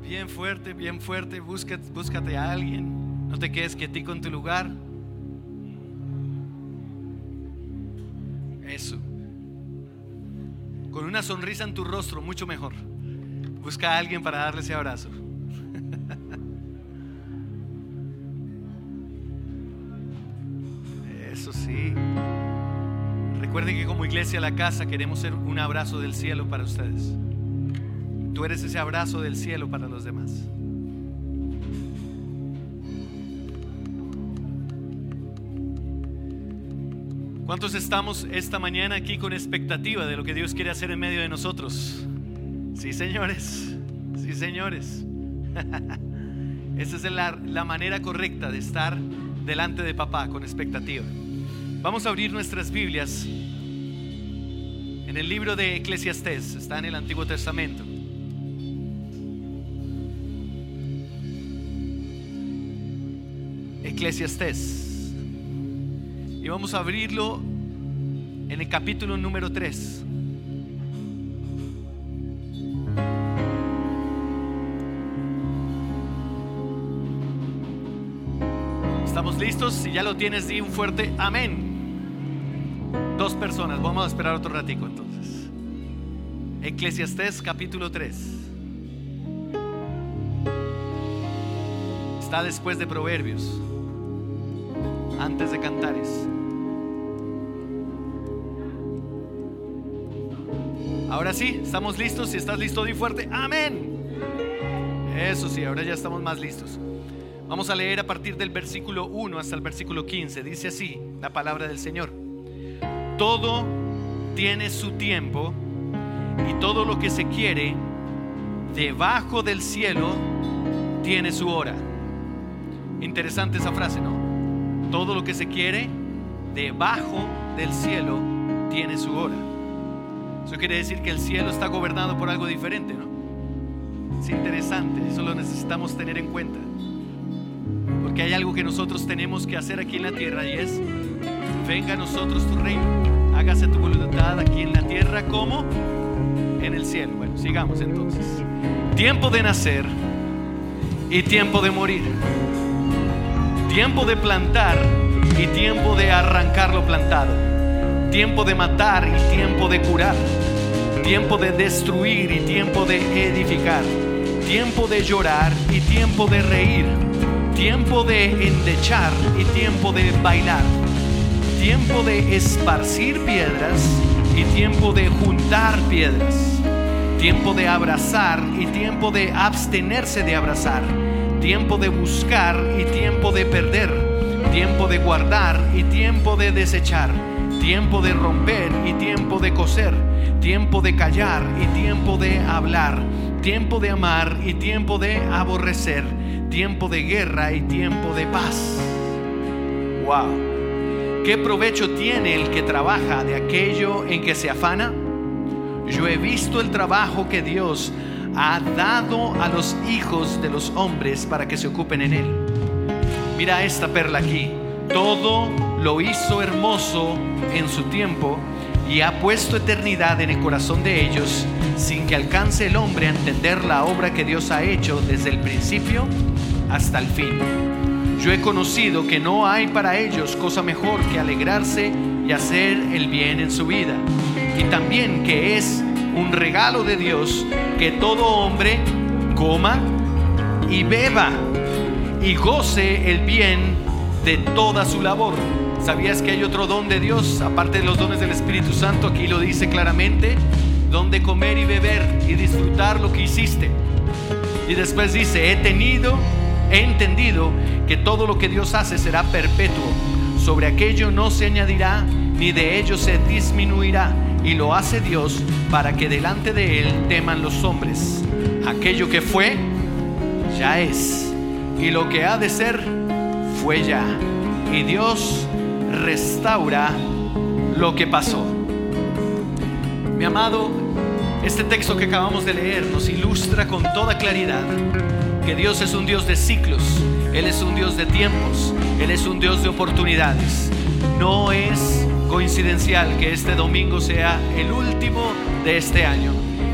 Bien fuerte, búscate a alguien. No te quedes quietico en tu lugar. Eso. Con una sonrisa en tu rostro, mucho mejor. Busca a alguien para darle ese abrazo. Eso sí. Recuerden que como Iglesia La Casa queremos ser un abrazo del cielo para ustedes. Tú eres ese abrazo del cielo para los demás. ¿Cuántos estamos esta mañana aquí con expectativa de lo que Dios quiere hacer en medio de nosotros? Sí, señores. Sí, señores. Esa es la manera correcta de estar delante de papá, con expectativa. Vamos a abrir nuestras Biblias en el libro de Eclesiastés. Está en el Antiguo Testamento. Eclesiastés. Y vamos a abrirlo en el capítulo número 3. ¿Estamos listos? Si ya lo tienes, di un fuerte amén. 2 personas, vamos a esperar otro ratico entonces. Eclesiastés capítulo 3. Está después de Proverbios, antes de Cantares. Ahora sí, ¿estamos listos? Si estás listo, di fuerte amén. Eso sí, ahora ya estamos más listos. Vamos a leer a partir del versículo 1 hasta el versículo 15. Dice así la palabra del Señor: todo tiene su tiempo, y todo lo que se quiere debajo del cielo tiene su hora. Interesante esa frase, ¿no? Todo lo que se quiere debajo del cielo tiene su hora. Eso quiere decir que el cielo está gobernado por algo diferente, ¿no? Es interesante, eso lo necesitamos tener en cuenta. Porque hay algo que nosotros tenemos que hacer aquí en la tierra, y es: venga a nosotros tu reino, hágase tu voluntad aquí en la tierra como en el cielo. Bueno, sigamos entonces. Tiempo de nacer y tiempo de morir, tiempo de plantar y tiempo de arrancar lo plantado, tiempo de matar y tiempo de curar, tiempo de destruir y tiempo de edificar, tiempo de llorar y tiempo de reír, tiempo de endechar y tiempo de bailar, tiempo de esparcir piedras y tiempo de juntar piedras, tiempo de abrazar y tiempo de abstenerse de abrazar, tiempo de buscar y tiempo de perder, tiempo de guardar y tiempo de desechar, tiempo de romper y tiempo de coser, tiempo de callar y tiempo de hablar, tiempo de amar y tiempo de aborrecer, tiempo de guerra y tiempo de paz. Wow. ¿Qué provecho tiene el que trabaja de aquello en que se afana? Yo he visto el trabajo que Dios ha dado a los hijos de los hombres para que se ocupen en él. Mira esta perla aquí: todo lo hizo hermoso en su tiempo, y ha puesto eternidad en el corazón de ellos, sin que alcance el hombre a entender la obra que Dios ha hecho desde el principio hasta el fin. Yo he conocido que no hay para ellos cosa mejor que alegrarse y hacer el bien en su vida, y también que es un regalo de Dios que todo hombre coma y beba y goce el bien de toda su labor. ¿Sabías que hay otro don de Dios aparte de los dones del Espíritu Santo? Aquí lo dice claramente: don de comer y beber y disfrutar lo que hiciste. Y después dice: he entendido que todo lo que Dios hace será perpetuo, sobre aquello no se añadirá ni de ello se disminuirá, y lo hace Dios para que delante de él teman los hombres. Aquello que fue, ya es, y lo que ha de ser, fue ya, y Dios restaura lo que pasó. Mi amado, este texto que acabamos de leer nos ilustra con toda claridad que Dios es un Dios de ciclos, Él es un Dios de tiempos, Él es un Dios de oportunidades. No es coincidencial que este domingo sea el último de este año.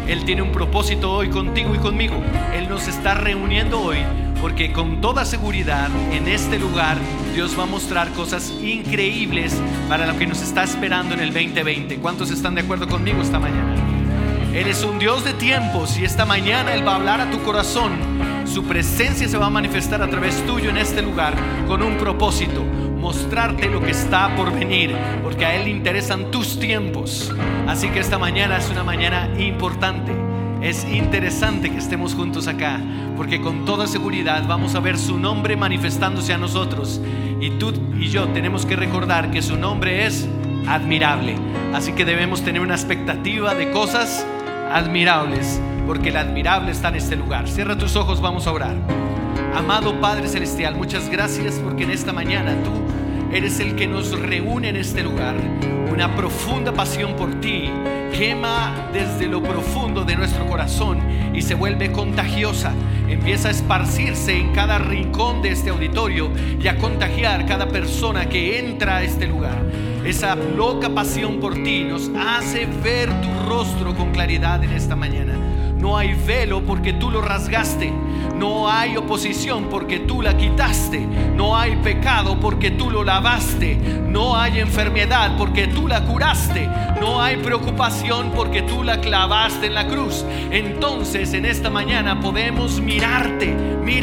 Él tiene un propósito hoy contigo y conmigo. Él nos está reuniendo hoy porque con toda seguridad en este lugar Dios va a mostrar cosas increíbles para lo que nos está esperando en el 2020. ¿Cuántos están de acuerdo conmigo esta mañana? Él es un Dios de tiempos y esta mañana Él va a hablar a tu corazón. Su presencia se va a manifestar a través tuyo en este lugar con un propósito: mostrarte lo que está por venir, porque a Él le interesan tus tiempos. Así que esta mañana es una mañana importante. Es interesante que estemos juntos acá, porque con toda seguridad vamos a ver su nombre manifestándose a nosotros. Y tú y yo tenemos que recordar que su nombre es admirable. Así que debemos tener una expectativa de cosas admirables, porque el admirable está en este lugar. Cierra tus ojos, vamos a orar. Amado Padre Celestial, muchas gracias porque en esta mañana tú eres el que nos reúne en este lugar. Una profunda pasión por ti quema desde lo profundo de nuestro corazón y se vuelve contagiosa. Empieza a esparcirse en cada rincón de este auditorio y a contagiar cada persona que entra a este lugar. Esa loca pasión por ti nos hace ver tu rostro con claridad en esta mañana. No hay velo porque tú lo rasgaste. No hay oposición porque tú la quitaste. No hay pecado porque tú lo lavaste. No hay enfermedad porque tú la curaste. No hay preocupación porque tú la clavaste en la cruz. Entonces en esta mañana podemos mirarte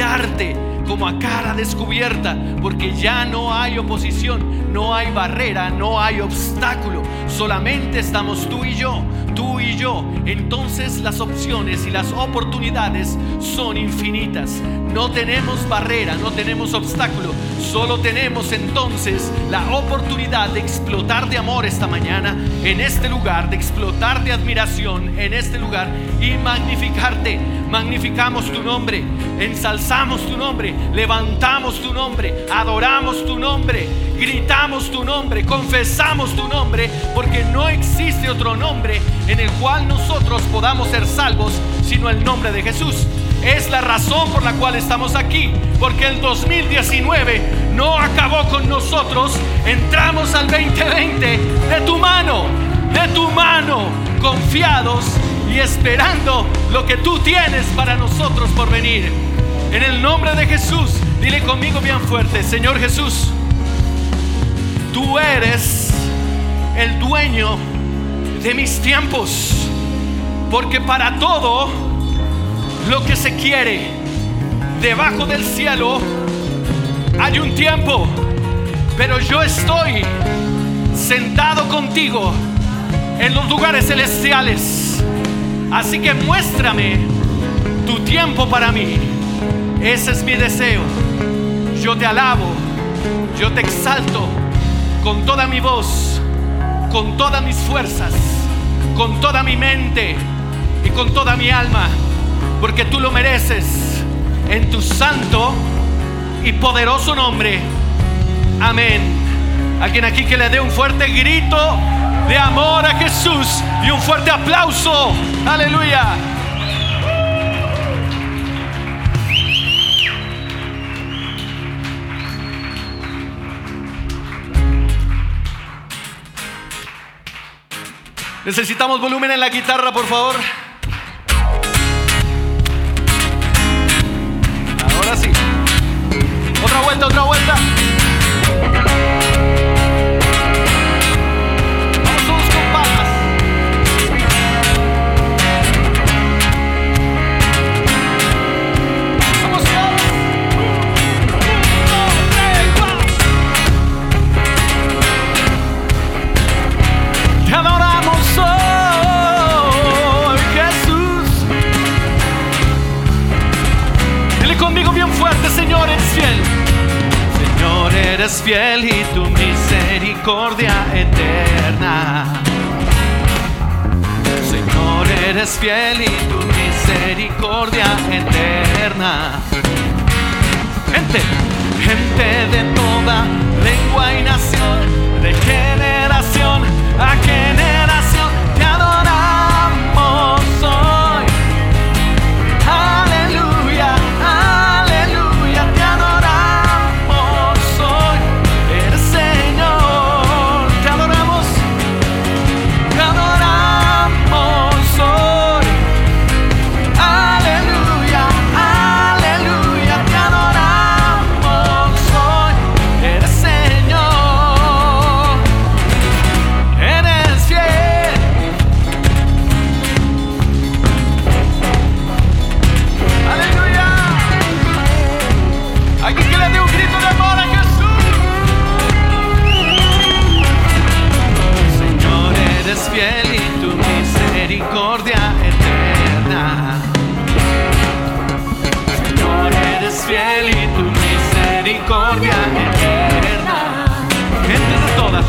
como a cara descubierta, porque ya no hay oposición, no hay barrera, no hay obstáculo. Solamente estamos tú y yo. Entonces las opciones y las oportunidades son infinitas. No tenemos barrera, no tenemos obstáculo. Solo tenemos entonces la oportunidad de explotar de amor esta mañana en este lugar, de explotar de admiración en este lugar y magnificarte. Magnificamos tu nombre, ensalzamos tu nombre, levantamos tu nombre, adoramos tu nombre, gritamos tu nombre, confesamos tu nombre, porque no existe otro nombre en el cual nosotros podamos ser salvos sino el nombre de Jesús. Es la razón por la cual estamos aquí, porque el 2019 no acabó con nosotros. Entramos al 2020 de tu mano, confiados y esperando lo que tú tienes para nosotros por venir. En el nombre de Jesús, dile conmigo bien fuerte: Señor Jesús, tú eres el dueño de mis tiempos, porque para todo lo que se quiere debajo del cielo hay un tiempo, pero yo estoy sentado contigo en los lugares celestiales. Así que muéstrame tu tiempo para mí. Ese es mi deseo. Yo te alabo, yo te exalto con toda mi voz, con todas mis fuerzas, con toda mi mente y con toda mi alma, porque tú lo mereces, en tu santo y poderoso nombre. Amén. Alguien aquí que le dé un fuerte grito de amor a Jesús y un fuerte aplauso. Aleluya. Necesitamos volumen en la guitarra, por favor. Ahora sí. Otra vuelta. Vamos todos con palmas. Vamos todos. 1, 2, 3, 4. Te adoramos hoy, Jesús. Dile conmigo bien fuerte: Señor, eres fiel. Señor, eres fiel y tu misericordia eterna. Señor, eres fiel y tu misericordia eterna. Gente de toda lengua y nación, de generación a generación, te adoramos hoy. Aleluya, aleluya, te adoramos hoy. Eres Señor, te adoramos hoy. misericordia eterna. Señor, eres fiel y tu misericordia eterna. Gente de toda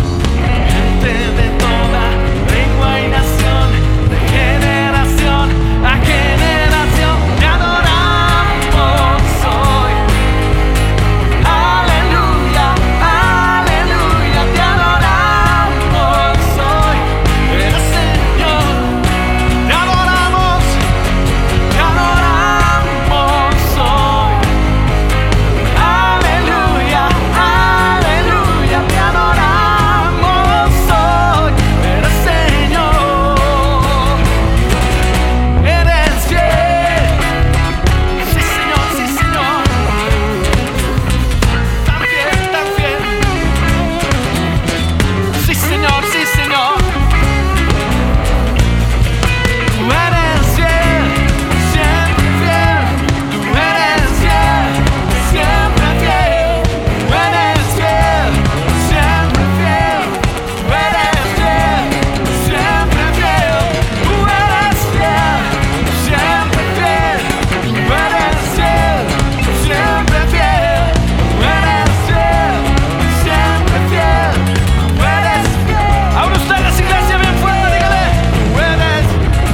lengua y nación, de generación a generación, te adoramos hoy. Aleluya, aleluya, te adoramos hoy. Eres Señor, te adoramos hoy. Aleluya, aleluya, te adoramos hoy. Eres Señor, eres fiel. Sí, Señor, sí, Señor. Tan fiel, tan fiel. Sí, Señor, sí, Señor. Tú eres fiel, siempre fiel. Tú eres fiel, siempre fiel. Tú eres fiel, siempre fiel. Tú eres fiel, siempre fiel. Tú eres fiel, siempre fiel. Tú eres fiel, siempre fiel. Tú eres fiel, siempre fiel. Tú eres fiel. Ahora ustedes, iglesia, bien fuerte, dígale. Tú eres.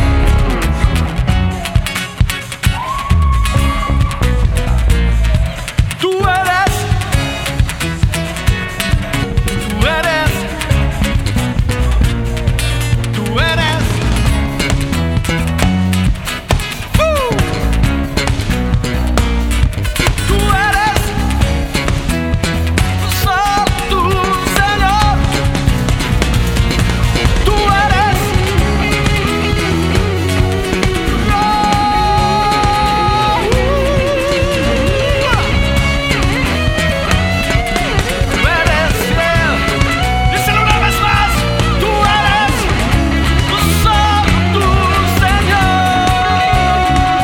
Tú eres. Tú eres. Tú eres. Tú eres. Solo tú, Señor. Tú eres. Tú eres fiel. Díselo una vez más. Tú eres. Solo tú, Señor.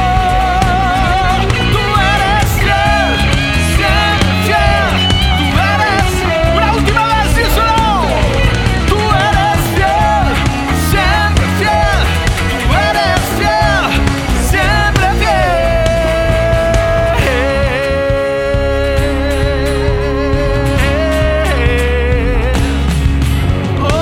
Tú eres fiel, siempre fiel. Tú eres fiel. Una última vez, díselo. Tú eres fiel, siempre fiel. Tú eres fiel, siempre fiel. Oh,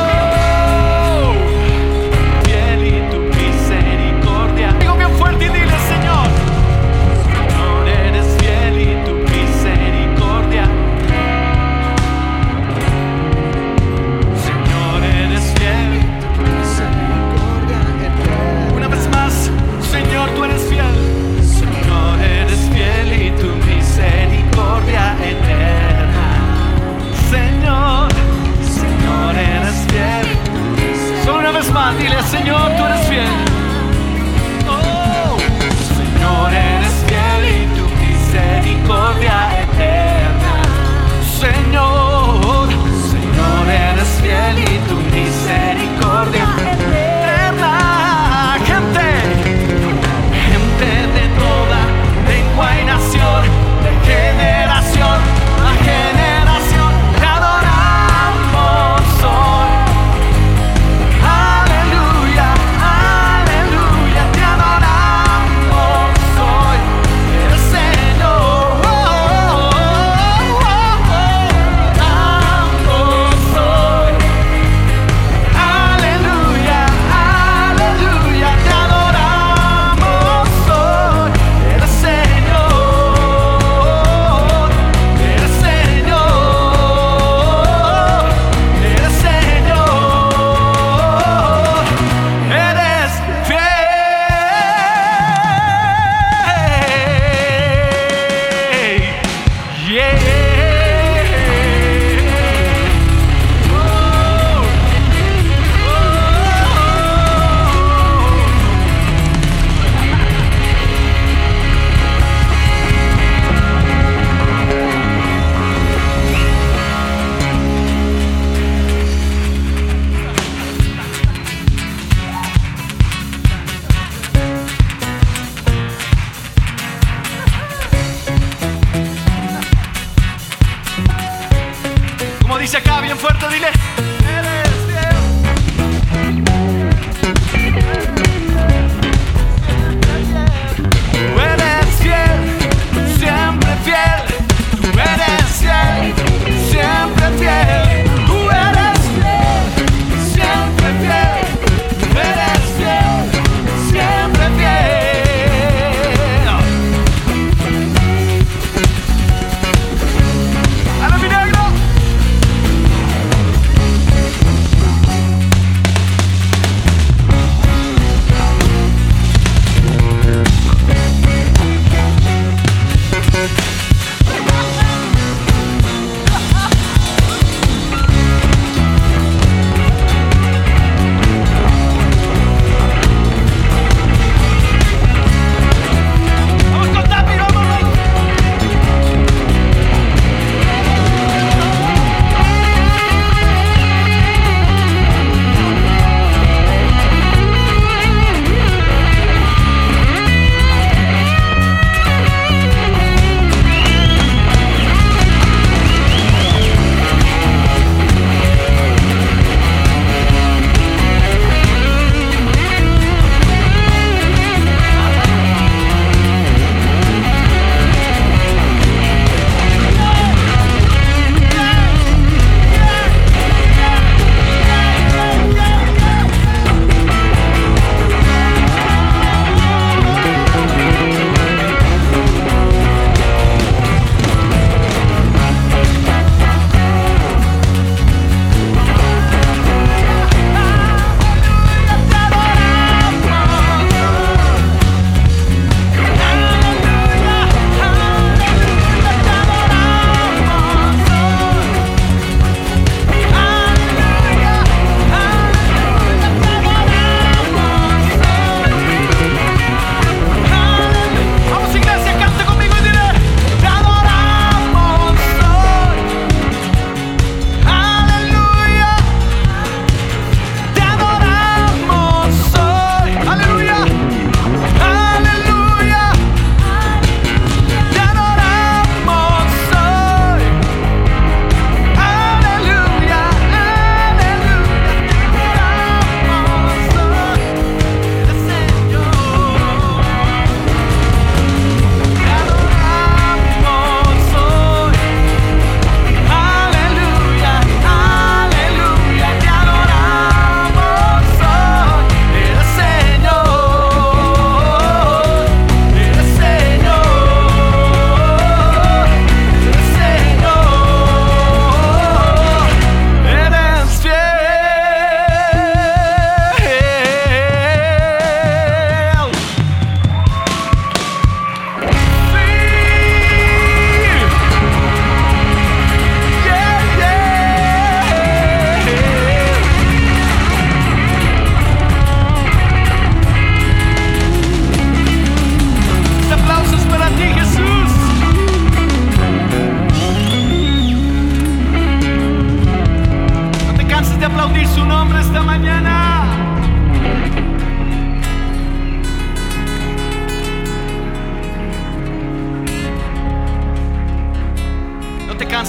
fiel y tu misericordia. Digo bien fuerte y dile, Señor. Señor, eres fiel y tu misericordia. Señor, eres fiel. Una vez más, Señor, tú eres fiel. Señor, eres fiel y tu misericordia eterna. Señor, Señor, eres fiel. Solo una vez más, dile, Señor, tú eres fiel. Oh, Señor, eres fiel y tu misericordia eterna. Señor, Señor, eres fiel y tu misericordia eterna. Gente de toda lengua y nación, de generación a generación, te adoramos hoy. Aleluya, aleluya, te adoramos hoy. Eres Señor, adoramos hoy. Aleluya, aleluya, te adoramos hoy. Eres Señor, eres Señor, eres Señor, eres fiel. Yeah. Oh, oh. Como dice acá, bien fuerte, dile. Eres fiel.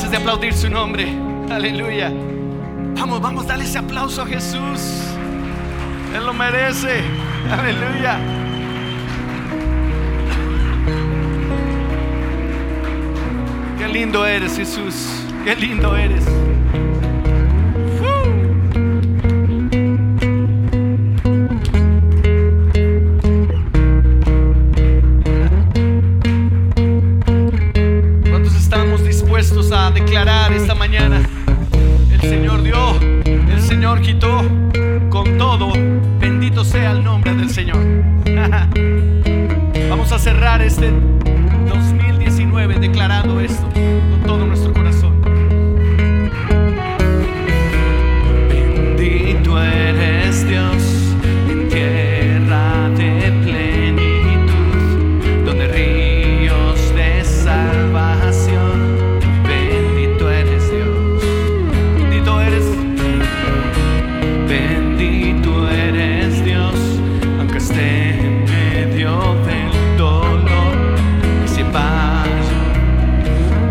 capaces de aplaudir su nombre. Aleluya. Vamos, dale ese aplauso a Jesús. Él lo merece. Aleluya. Qué lindo eres, Jesús. Qué lindo eres. ¿Cuántos estamos dispuestos a declarar esta mañana? El Señor dio, el Señor quitó. Con todo, bendito sea el nombre del Señor. Vamos a cerrar este 2019 declarando esto con todo nuestro corazón. Bendito eres Dios en tierra de plenitud, donde ríos de salvación. Bendito eres Dios. Bendito eres. Bendito eres Dios, aunque esté en medio del dolor. Y si vaya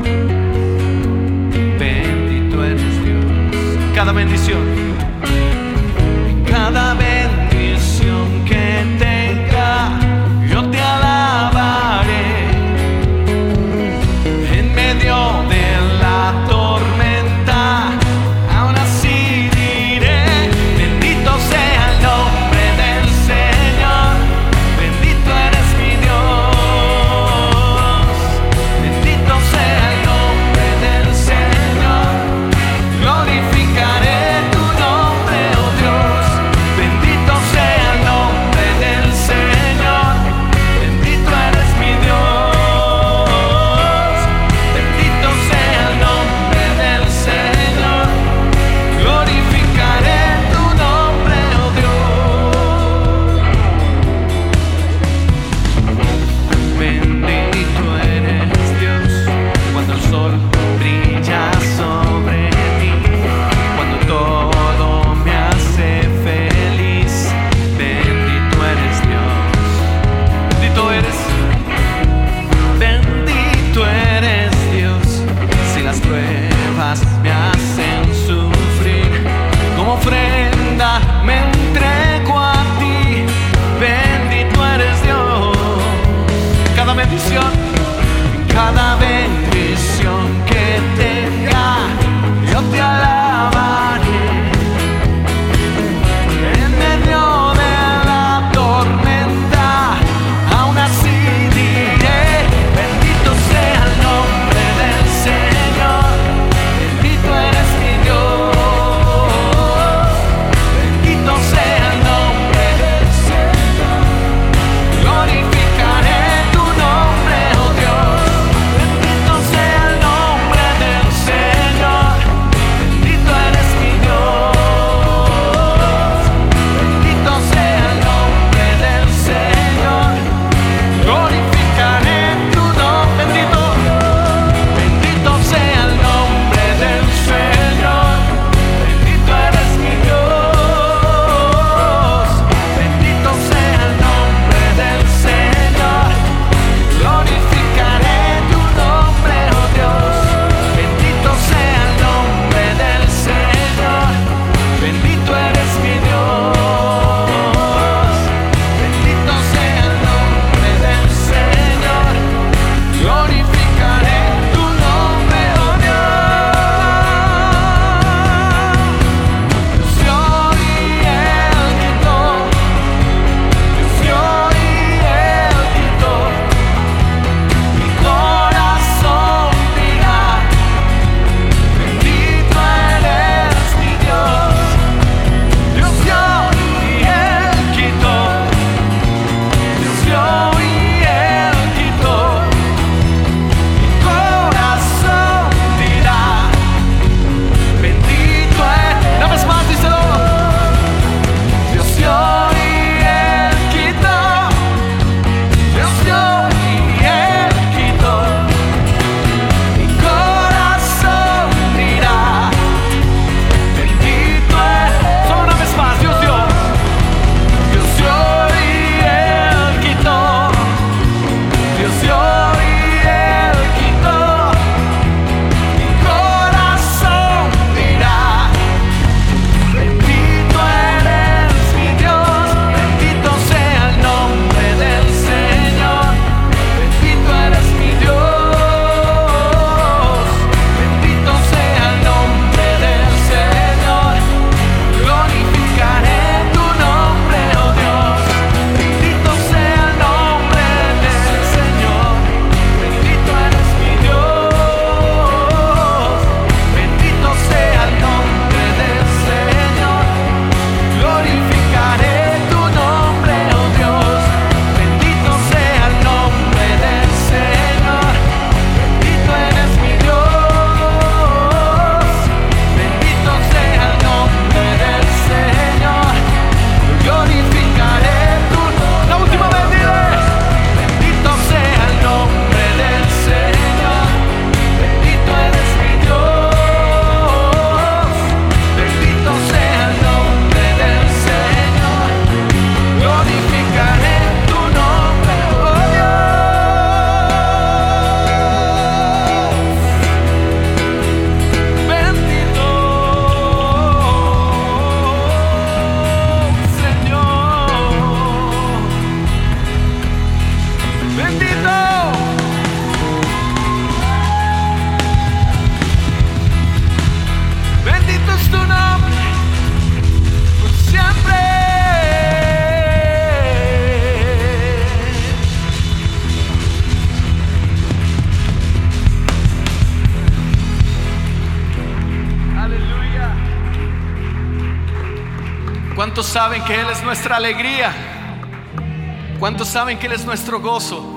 ¿Cuántos saben que Él es nuestra alegría? ¿Cuántos saben que Él es nuestro gozo?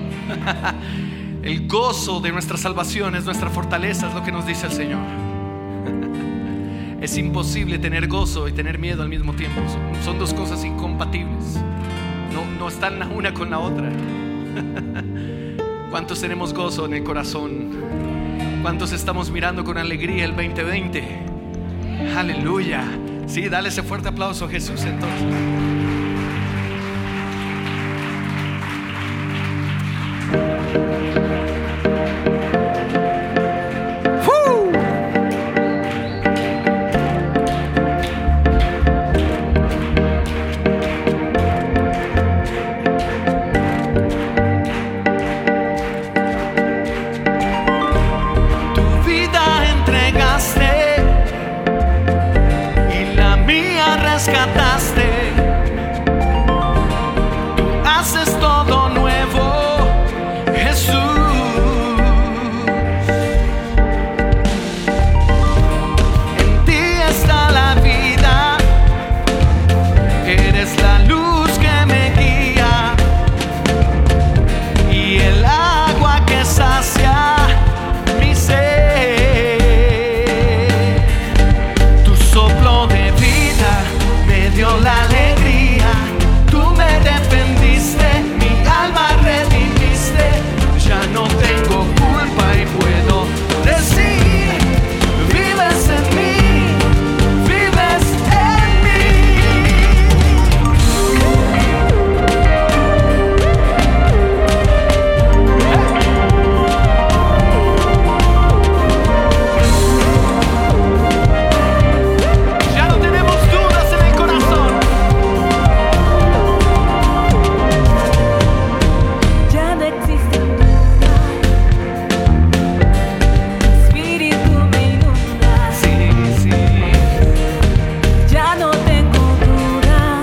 El gozo de nuestra salvación es nuestra fortaleza, es lo que nos dice el Señor. Es imposible tener gozo y tener miedo al mismo tiempo. Son dos cosas incompatibles. No están la una con la otra. ¿Cuántos tenemos gozo en el corazón? ¿Cuántos estamos mirando con alegría el 2020? Aleluya. Sí, dale ese fuerte aplauso a Jesús entonces. Rescataste, tú haces todo nuevo, Jesús. En ti está la vida, eres la luz que me guía y el agua que sacia mi sed. Tu soplo de vida me dio la alegría, tú me defendiste, mi alma redimiste. Ya no tengo culpa y puedo decir: vives en mí, vives en Ya no tenemos dudas en el corazón. Ya no existe duda, tu espíritu me inunda. Sí. Ya no tengo duda,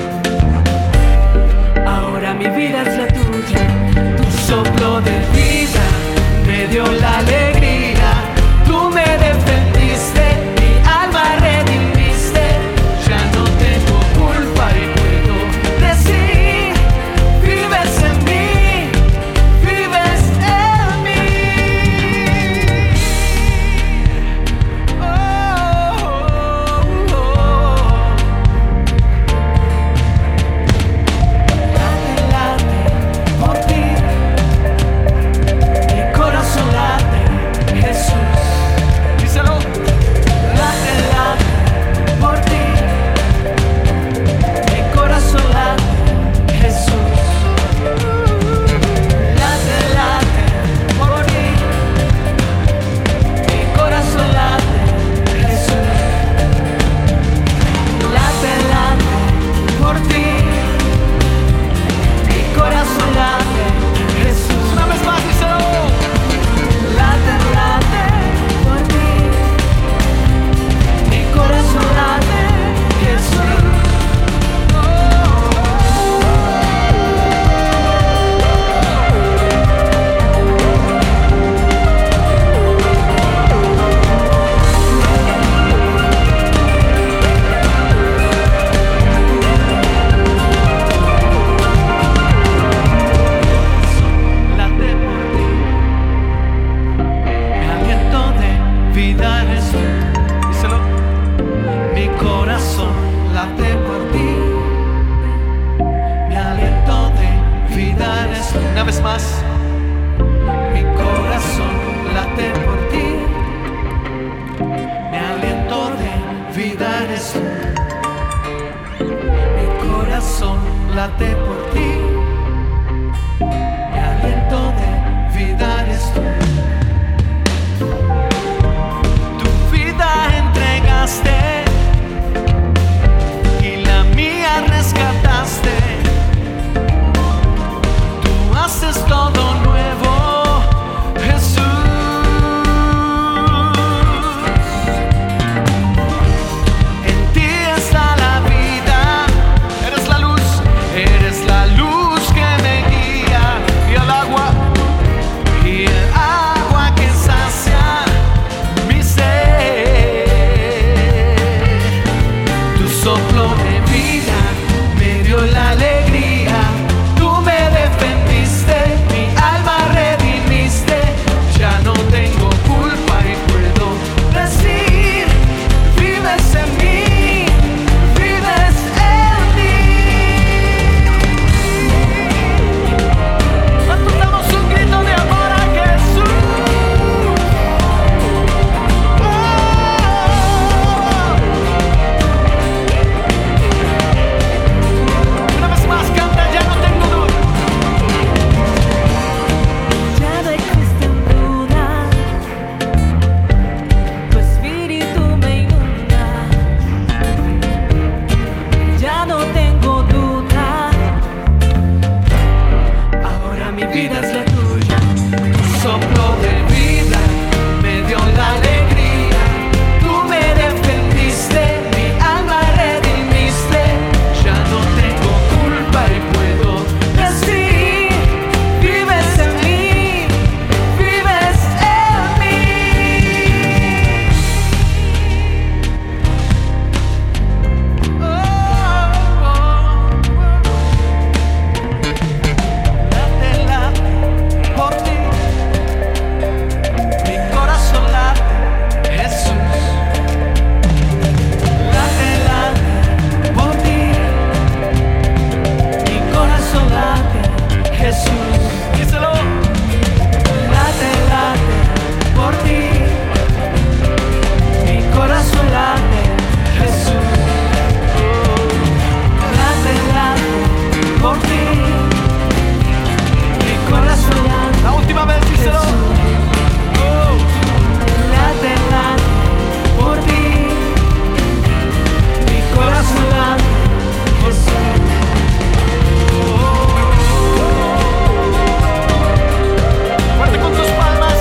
ahora mi vida es la tuya. Tu soplo de vida me dio la alegría, tú me defendiste, mi alma redimiste. Ya no tengo culpa y puedo decir: vives en mí, vives en mí. Late por ti, mi corazón late, Jesús. Díselo. Late por ti, mi corazón late, Jesús. Late por ti, mi corazón late, Jesús. Late por ti, mi corazón late, Jesús. Una vez más, díselo. Late por ti, mi corazón late, Jesús. Late por ti, mi aliento de vida eres tú. Díselo. Mi corazón late por ti, mi aliento de vida eres tú. Una vez más. Mi corazón late por ti, mi aliento de vida eres tú. Mi corazón late por ti, mi aliento de vida eres tú. Tu vida entregaste y la mía rescataste. Tú haces todo nuevo, Jesús. En ti está la vida, eres la luz Jesús. Díselo. Late, late por ti. Mi corazón late, Jesús. Late, late por ti. Mi corazón late. La última vez, díselo. Late, late por ti. Mi corazón late, Jesús. Fuerte con tus palmas.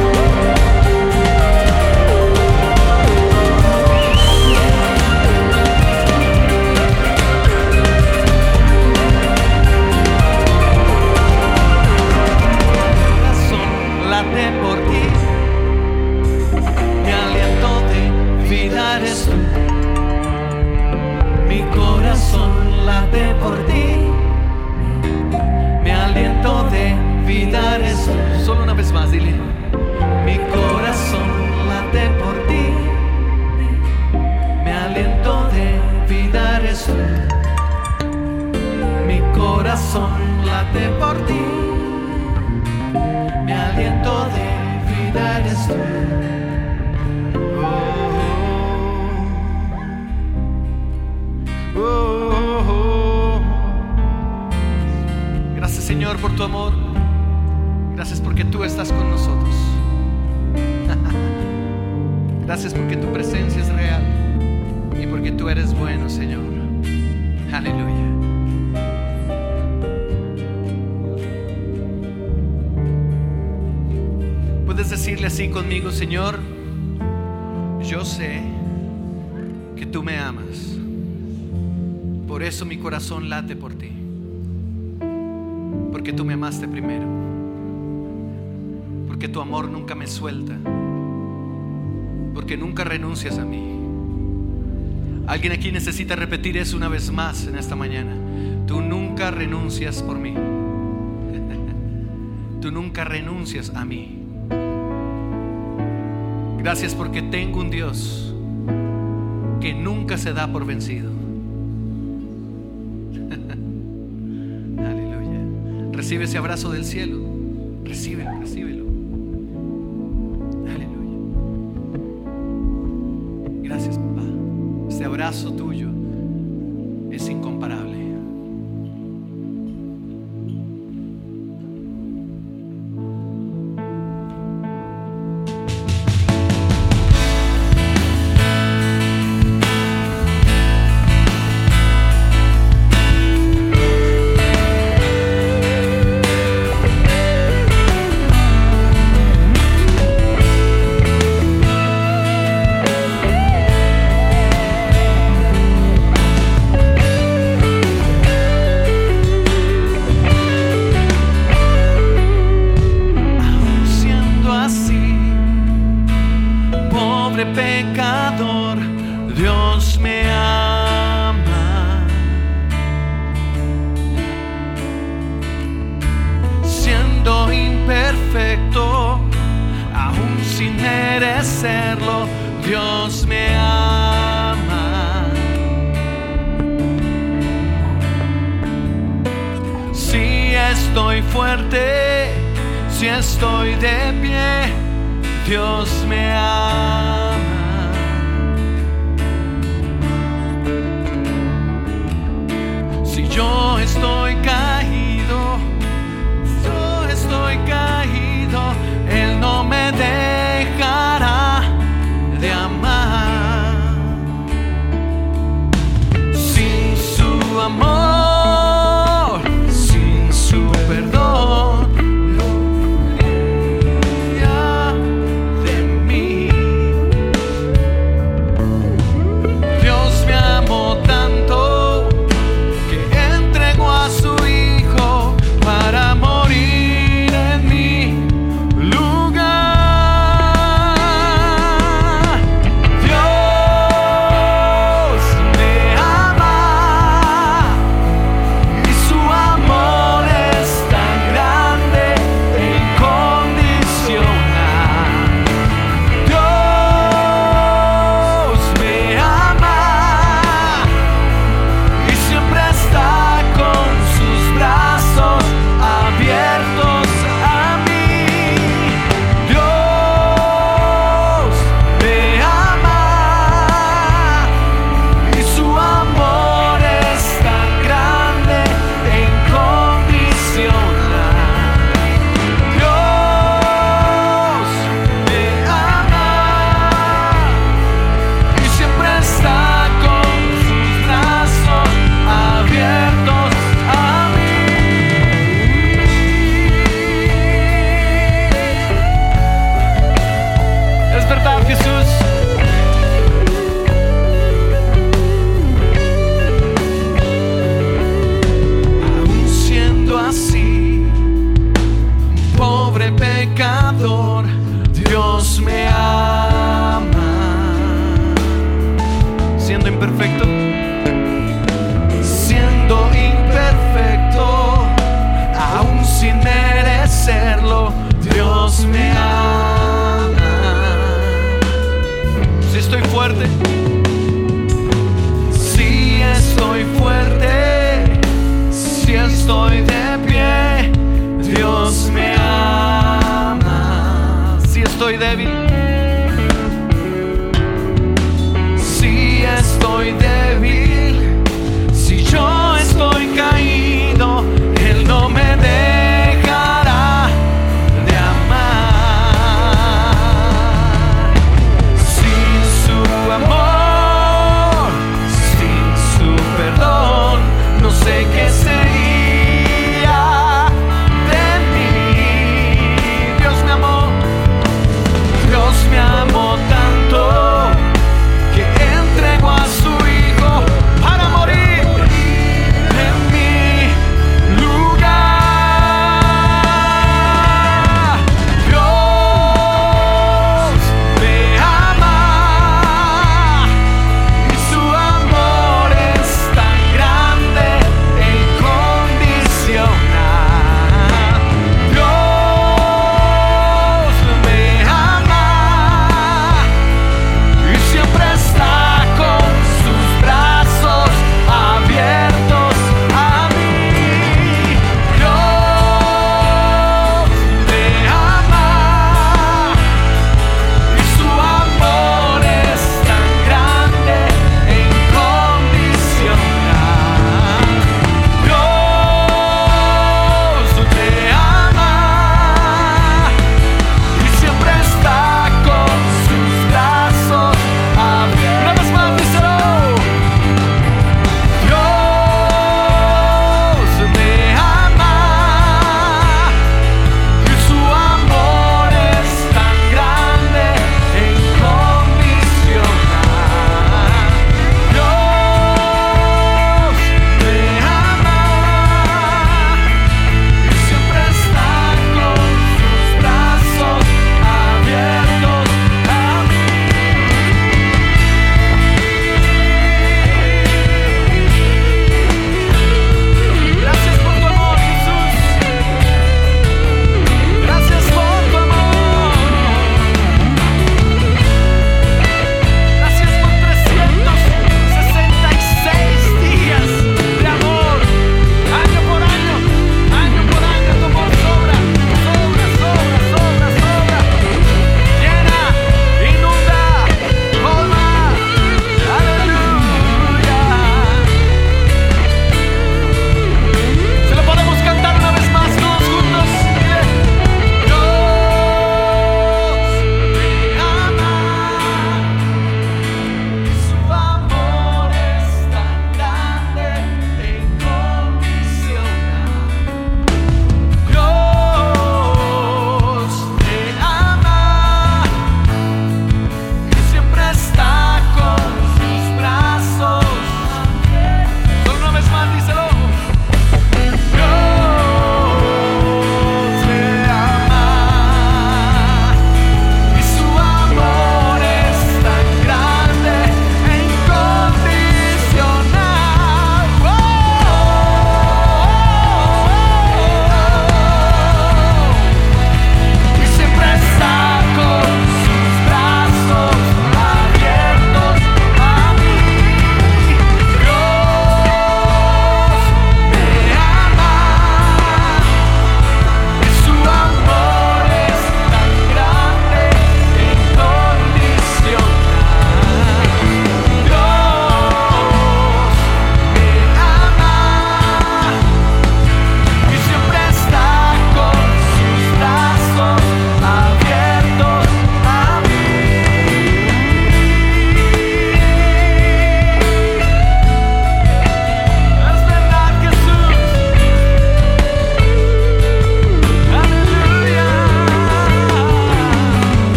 Corazón late por ti. Mi aliento de vida eres tú. Mi corazón late por ti. Mi aliento de vida eres tú. Solo una vez más, dile. Mi corazón late por ti. Mi aliento de vida eres tú. Mi corazón late por ti. Mi aliento de vida eres tú. Gracias, Señor, por tu amor. Gracias porque tú estás con nosotros. Gracias porque tu presencia es real y porque tú eres bueno, Señor. Aleluya. Puedes decirle así conmigo: Señor, yo sé que tú me amas. Por eso mi corazón late por ti. Porque tú me amaste primero. Porque tu amor nunca me suelta. Porque nunca renuncias a mí. Alguien aquí necesita repetir eso una vez más en esta mañana. Tú nunca renuncias por mí. Tú nunca renuncias a mí. Gracias porque tengo un Dios que nunca se da por vencido. Aleluya. Recibe ese abrazo del cielo. Recíbelo, recíbelo. Aleluya. Gracias, papá. Este abrazo tuyo es incomparable. Pecador, Dios me ama. Siendo imperfecto, aún sin merecerlo, Dios me ama. Si estoy fuerte, si estoy de pie, Dios me ama. Si yo estoy caído, Él no me dejará de amar. Sin su amor, sin su perdón, Dios me amó tanto que entregó a su Hijo. pecador, Dios me ama. Siendo imperfecto, siendo imperfecto, aún sin merecerlo, Dios me ama. Si estoy fuerte, si estoy fuerte, si estoy de pie, Dios me ama.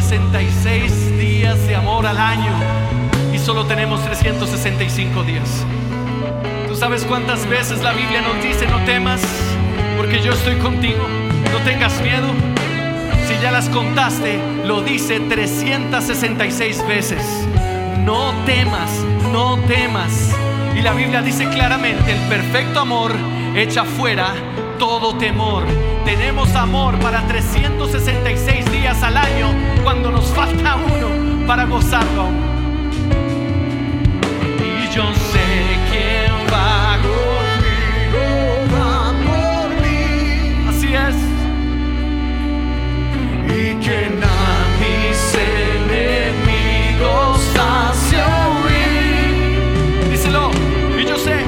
366 días de amor al año y solo tenemos 365 días. ¿Tú sabes cuántas veces la Biblia nos dice no temas porque yo estoy contigo? No tengas miedo. Si ya las contaste, lo dice 366 veces. No temas, no temas. Y la Biblia dice claramente: el perfecto amor echa fuera todo temor. Tenemos amor para 366 días al año cuando nos falta uno para gozarlo aún. Y yo sé quién va conmigo, va por mí. Así es. Y quien a mis enemigos hace huir. Díselo. Y yo sé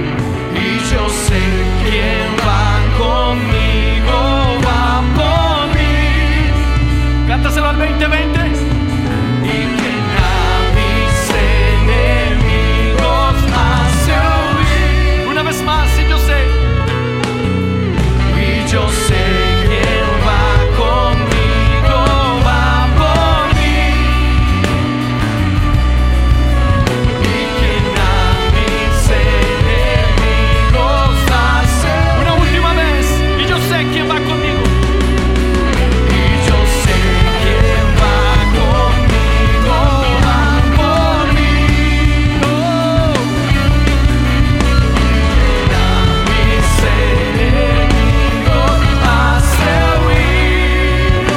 quién va conmigo, va por mí. Cántaselo al 2020. Y quien a mis enemigos hace huir. Una vez más, y yo sé quién va conmigo, va por mí. Y quien a mis enemigos hace. Una última vez. Y yo sé quién va conmigo. Y yo sé quién va conmigo, va por mí. Oh. Quien a mis enemigos hace huir.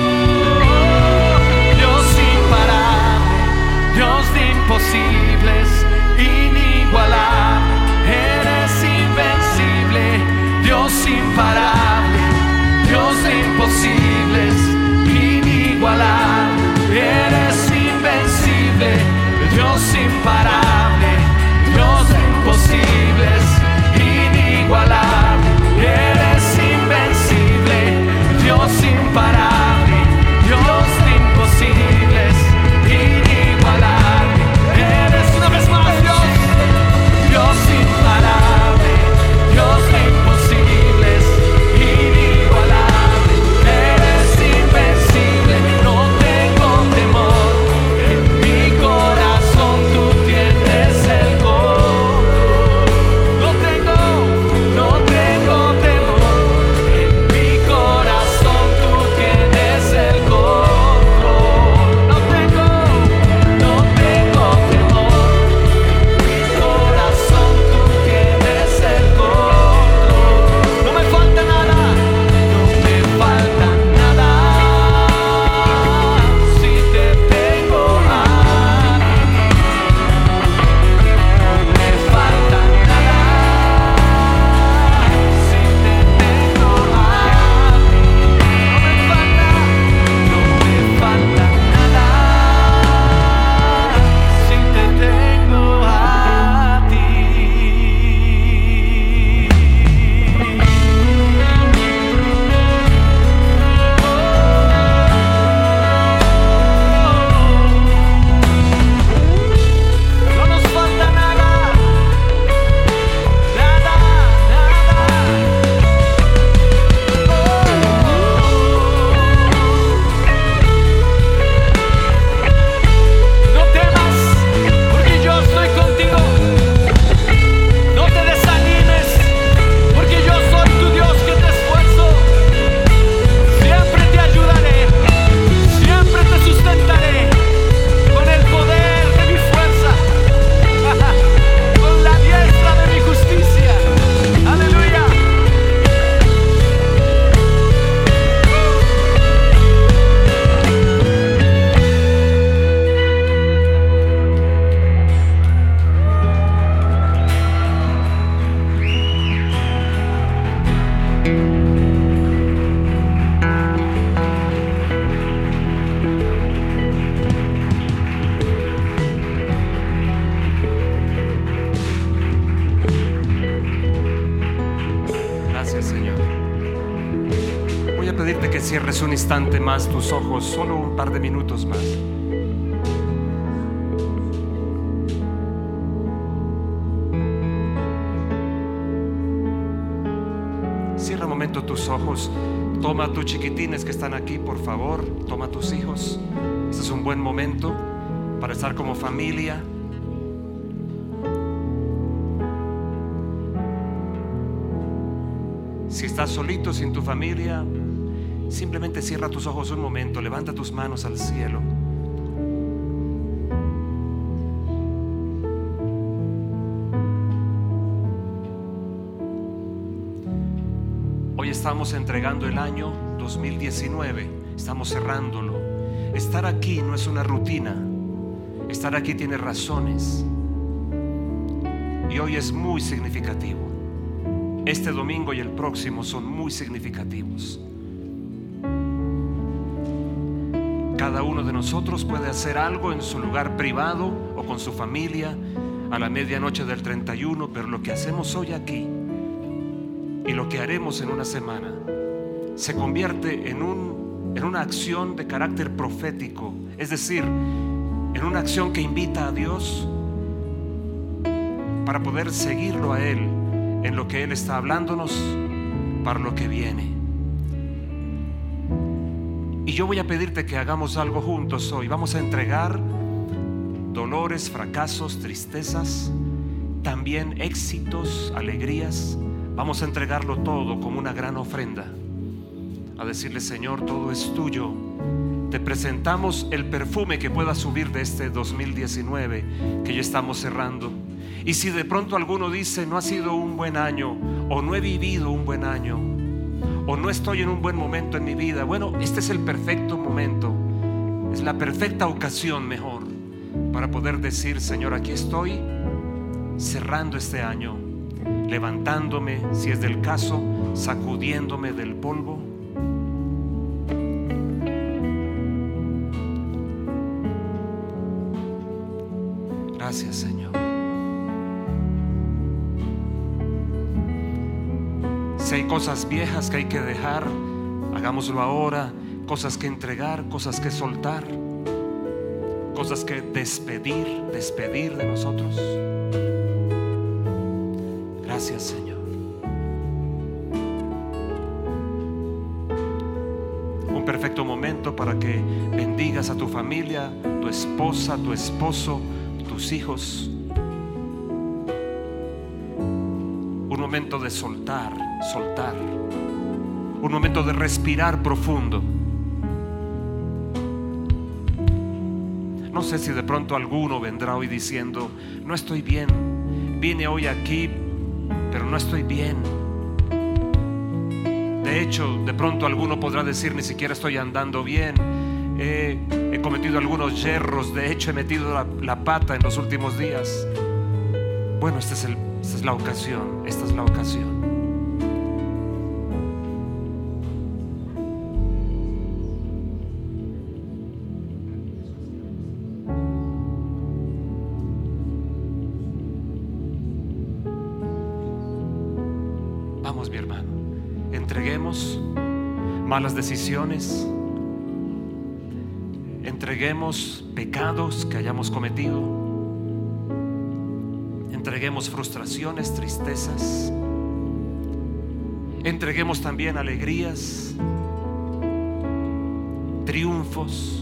Dios imparable, Dios de imposibles, inigualable, eres invencible. Dios imparable, Dios de imposibles, inigualable, eres invencible. Dios imparable, Dios de imposibles, inigualable, eres invencible. Dios imparable, Dios de imposibles, inigualable, eres una vez más Dios. Dios imparable, Dios de imposibles, inigualable, eres invencible. No tengo temor, en mi corazón tú tienes el control. No tengo temor, en mi corazón tú tienes el control. No tengo temor, en mi corazón tú tienes el control. No me falta nada, no me falta nada, si te tengo a mí. No me falta nada, si te tengo a mí. No me falta nada, si te tengo a ti. No nos falta nada, nada, nada. No temas, porque yo estoy contigo. No te desanimes, porque yo soy tu Dios que te esfuerzo. Siempre te ayudaré, siempre te sustentaré con el poder de mi fuerza, con la diestra de mi justicia. Aleluya. Gracias, Señor. Voy a pedirte que cierres un instante más tus ojos, solo un par de minutos más. Cierra un momento tus ojos. Toma a tus chiquitines que están aquí, por favor. Toma a tus hijos. Este es un buen momento para estar como familia. Si estás solito, sin tu familia, simplemente cierra tus ojos un momento. Levanta tus manos al cielo. Hoy estamos entregando el año 2019. Estamos cerrándolo. Estar aquí no es una rutina. Estar aquí tiene razones. Y hoy es muy significativo. Este domingo y el próximo son muy significativos. Cada uno de nosotros puede hacer algo en su lugar privado o con su familia a la medianoche del 31, pero lo que hacemos hoy aquí y lo que haremos en una semana se convierte en una acción de carácter profético, es decir, en una acción que invita a Dios para poder seguirlo a Él en lo que Él está hablándonos para lo que viene. Y yo voy a pedirte que hagamos algo juntos hoy. Vamos a entregar dolores, fracasos, tristezas, también éxitos, alegrías. Vamos a entregarlo todo como una gran ofrenda, a decirle: Señor, todo es tuyo. Te presentamos el perfume que pueda subir de este 2019 que ya estamos cerrando. Y si de pronto alguno dice: no ha sido un buen año, o no he vivido un buen año, o no estoy en un buen momento en mi vida, bueno, este es el perfecto momento, es la perfecta ocasión mejor para poder decir: Señor, aquí estoy cerrando este año, levantándome, si es del caso, sacudiéndome del polvo. Gracias, Señor. Si hay cosas viejas que hay que dejar, hagámoslo ahora. Cosas que entregar, cosas que soltar, cosas que despedir de nosotros. Gracias, Señor. Un perfecto momento para que bendigas a tu familia, tu esposa, tu esposo, tus hijos. Un momento de soltar. Un momento de respirar profundo. No sé si de pronto alguno vendrá hoy diciendo: no estoy bien, vine hoy aquí, pero no estoy bien. De hecho, de pronto alguno podrá decir: ni siquiera estoy andando bien, he cometido algunos yerros, de hecho he metido la pata en los últimos días. Bueno, esta es la ocasión. Vamos, mi hermano, entreguemos malas decisiones, entreguemos pecados que hayamos cometido, entreguemos frustraciones, tristezas, entreguemos también alegrías, triunfos.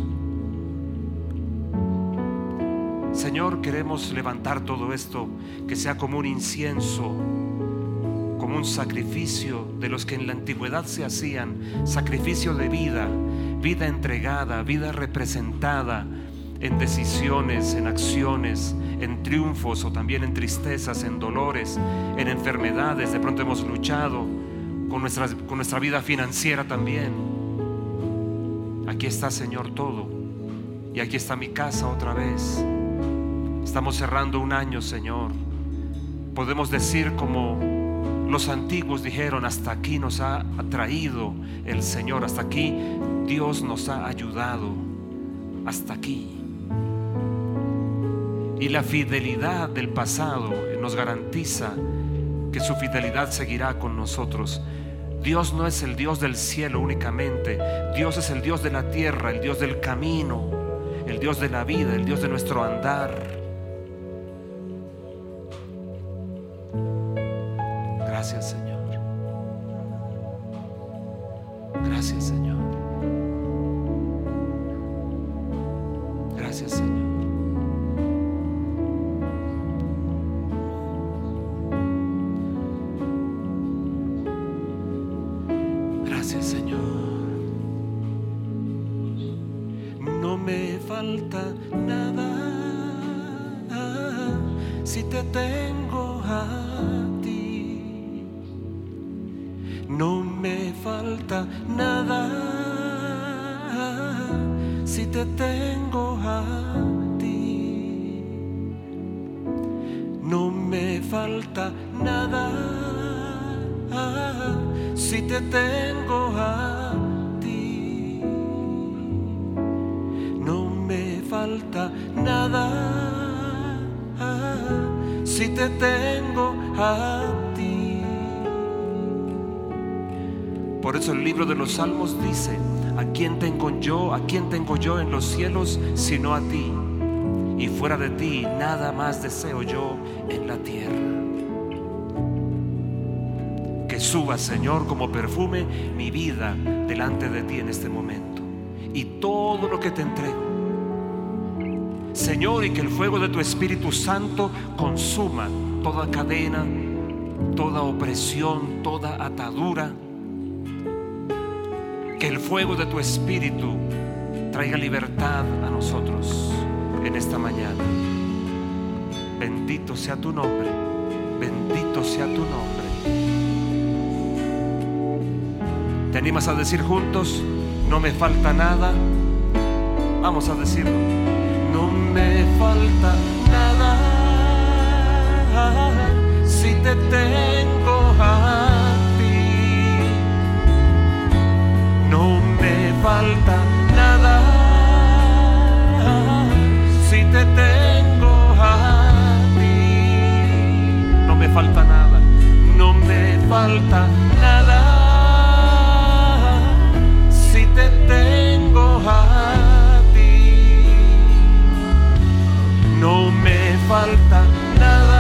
Señor, queremos levantar todo esto, que sea como un incienso, como un sacrificio de los que en la antigüedad se hacían, sacrificio de vida, vida entregada, vida representada en decisiones, en acciones, en triunfos o también en tristezas, en dolores, en enfermedades. De pronto hemos luchado con nuestra vida financiera también. Aquí está, Señor, todo. Y aquí está mi casa otra vez. Estamos cerrando un año, Señor. Podemos decir como los antiguos dijeron: hasta aquí nos ha traído el Señor, hasta aquí Dios nos ha ayudado, hasta aquí. Y la fidelidad del pasado nos garantiza que su fidelidad seguirá con nosotros. Dios no es el Dios del cielo únicamente, Dios es el Dios de la tierra, el Dios del camino, el Dios de la vida, el Dios de nuestro andar. Gracias, Señor. Gracias, Señor. Gracias, Señor. Gracias, Señor. No me falta nada si te tengo a ti. No me falta nada si te tengo a ti. No me falta nada si te tengo a ti. No me falta nada si te tengo a ti. Por eso el libro de los Salmos dice: ¿a quién tengo yo? ¿A quién tengo yo en los cielos sino a ti? Y fuera de ti nada más deseo yo en la tierra. Que suba, Señor, como perfume mi vida delante de ti en este momento, y todo lo que te entrego, Señor, y que el fuego de tu Espíritu Santo consuma toda cadena, toda opresión, toda atadura. Que el fuego de tu Espíritu traiga libertad a nosotros en esta mañana. Bendito sea tu nombre, bendito sea tu nombre. ¿Te animas a decir juntos? No me falta nada. Vamos a decirlo. No me falta nada si te tengo a ti. No me falta nada si te tengo a ti. No me falta nada. No me falta nada si te tengo a ti. No me falta nada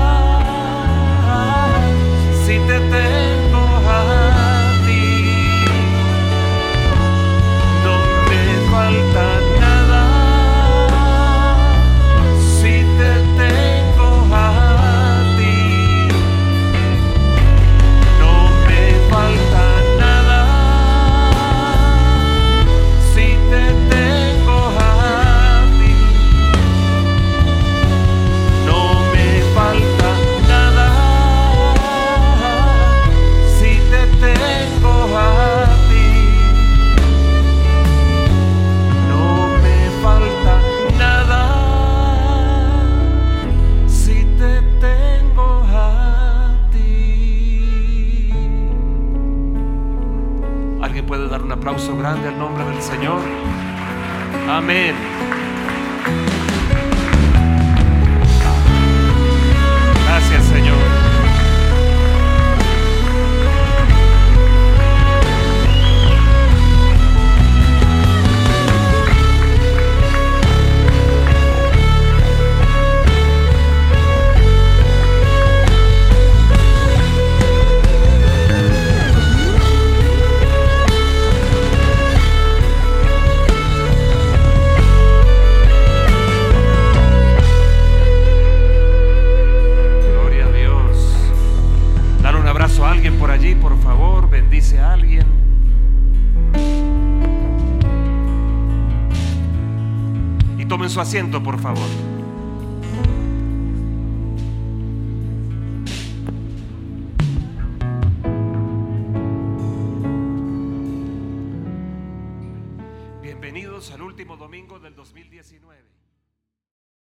si te tengo a ti. No me falta nada si te tengo a ti. No me falta nada si te tengo a ti. No me falta nada si te tengo a ti. No me falta nada si te tengo a ti. ¿Alguien puede dar un aplauso grande al nombre del Señor? Amén. Gracias, Señor. Gloria a Dios. Dale un abrazo a alguien por allí, por favor. Bendice a alguien. Y tomen su asiento, por favor. Bienvenidos al último domingo del 2019.